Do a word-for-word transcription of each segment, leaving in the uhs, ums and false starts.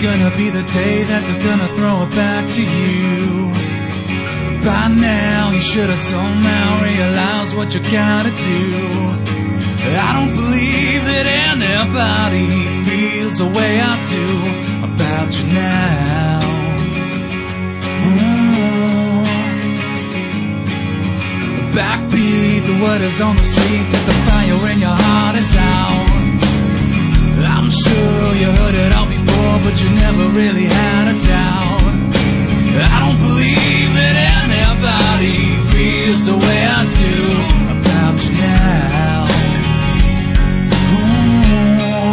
gonna be the day that they're gonna throw it back to you. By now you should have somehow realized what you gotta do. I don't believe that anybody feels the way I do about you now. Mm. Backbeat, the word is on the street that the fire in your heart is out. I'm sure you heard it all before, but you never really had a doubt. I don't believe that anybody feels the way I do about you now. Ooh.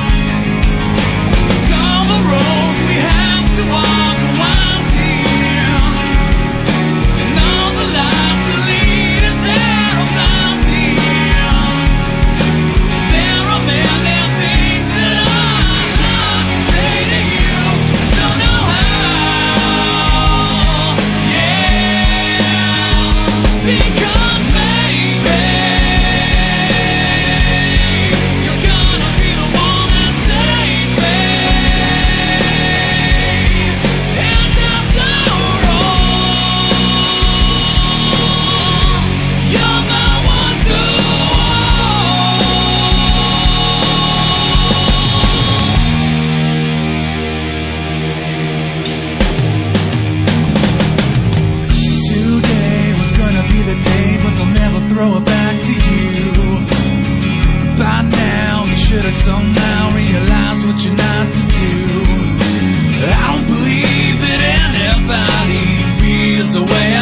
It's all the roads we have to walk around here, and all the lights that lead us there are bound here. There are many things that I'd love to say to you. I don't know how, yeah, because maybe you're gonna be the one that saves me. And after all, you're my one to Today was gonna be the day, but they'll never throw it back to you. By now you should have somehow realized what you're not to do. I don't believe that anybody feels the way I